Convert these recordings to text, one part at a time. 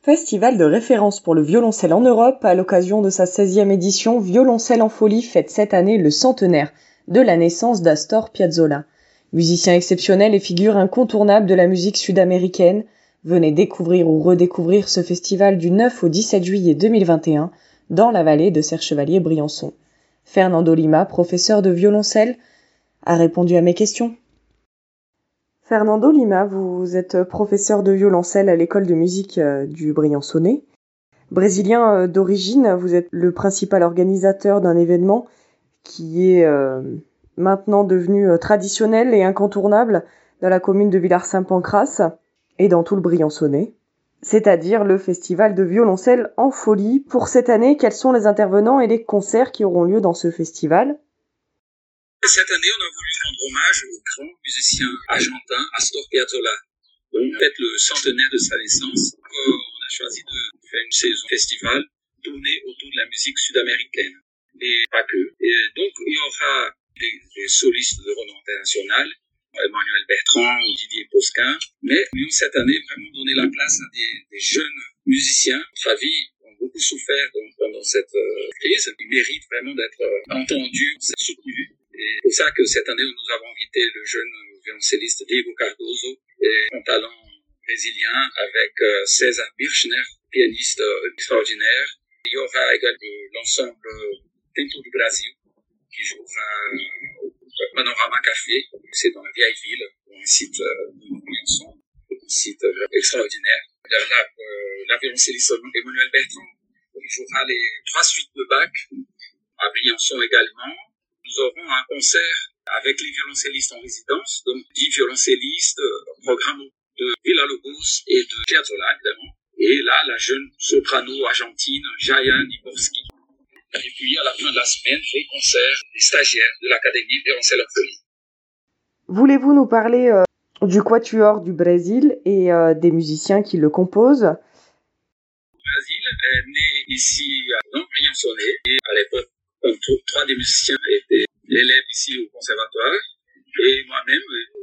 Festival de référence pour le violoncelle en Europe, à l'occasion de sa 16e édition, Violoncelle en folie fête cette année le centenaire de la naissance d'Astor Piazzolla. Musicien exceptionnel et figure incontournable de la musique sud-américaine, venez découvrir ou redécouvrir ce festival du 9 au 17 juillet 2021 dans la vallée de Serre-Chevalier-Briançon. Fernando Lima, professeur de violoncelle, a répondu à mes questions. Fernando Lima, vous êtes professeur de violoncelle à l'école de musique du Briançonnais. Brésilien d'origine, vous êtes le principal organisateur d'un événement qui est maintenant devenu traditionnel et incontournable dans la commune de Villars-Saint-Pancrace et dans tout le Briançonnais, c'est-à-dire le festival de violoncelle en folie. Pour cette année, quels sont les intervenants et les concerts qui auront lieu dans ce festival ? Cette année, on a voulu rendre hommage au grand musicien argentin Astor Piazzolla. On fête le centenaire de sa naissance. On a choisi de faire une saison festival tournée autour de la musique sud-américaine. Et pas que. Et donc, il y aura des solistes de renom international, Emmanuel Bertrand ou Didier Posquin. Mais nous, cette année, vraiment donné la place à des jeunes musiciens. Notre avis, ont beaucoup souffert pendant cette crise. Ils méritent vraiment d'être entendus, soutenus. Et c'est pour ça que cette année, nous avons invité le jeune violoncelliste Diego Cardoso et son talent brésilien avec César Birchner, pianiste extraordinaire. Il y aura également l'ensemble Tempo du Brasil qui jouera au Panorama Café. C'est dans la vieille ville, un site de Briançon, un site extraordinaire. La violoncelliste Emmanuel Bertrand qui jouera les 3 suites de Bach à Briançon également. Nous aurons un concert avec les violoncellistes en résidence, donc 10 violoncellistes, programme de Villa-Lobos et de Piazzolla, évidemment. Et là, la jeune soprano argentine, Jaya Niborski. Et puis, à la fin de la semaine, les concerts des stagiaires de l'Académie Violoncelle en folie. Voulez-vous nous parler du Quatuor du Brésil et des musiciens qui le composent ? Le Brésil est né ici dans Briançonnais et à l'époque, 3 des musiciens étaient élèves ici au conservatoire et moi-même,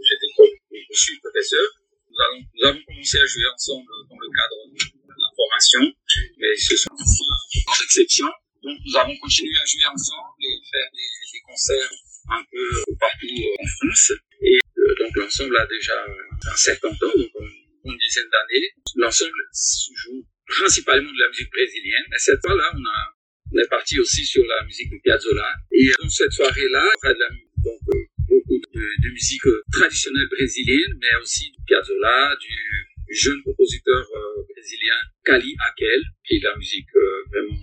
je suis professeur. Nous avons commencé à jouer ensemble dans le cadre de la formation, mais ce sont des exceptions. Donc nous avons continué à jouer ensemble et faire des concerts un peu partout en France. Et donc l'ensemble a déjà un certain temps, donc une dizaine d'années. L'ensemble joue principalement de la musique brésilienne, mais cette fois-là, on est parti aussi sur la musique de Piazzolla. Et dans cette soirée-là, on fera beaucoup de musique traditionnelle brésilienne, mais aussi de Piazzolla, du jeune compositeur brésilien Cali Aquel, qui est de la musique vraiment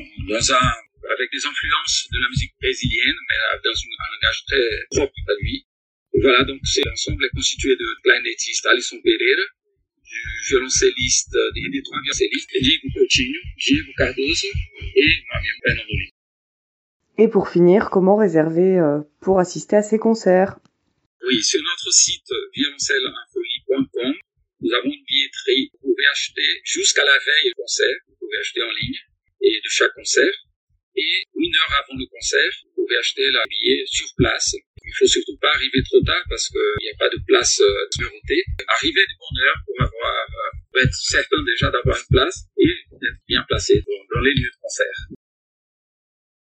avec des influences de la musique brésilienne, mais dans un langage très propre à lui. Et voilà, donc l'ensemble est constitué de clarinettiste Alisson Pereira, du violoncelliste et des 3 violoncellistes, Diego Coutinho, Diego Cardoso et moi-même, Fernando Lima. Et pour finir, comment réserver pour assister à ces concerts ? Oui, sur notre site violoncelleunfolie.com, nous avons une billetterie. Vous pouvez acheter jusqu'à la veille du concert, vous pouvez acheter en ligne, et de chaque concert. Et 1 heure avant le concert, vous pouvez acheter la billet sur place. Il faut surtout pas arriver trop tard parce qu'il n'y a pas de place numérotée. Arrivez de bonne heure pour être certain déjà d'avoir une place et d'être bien placé dans les lieux de concert.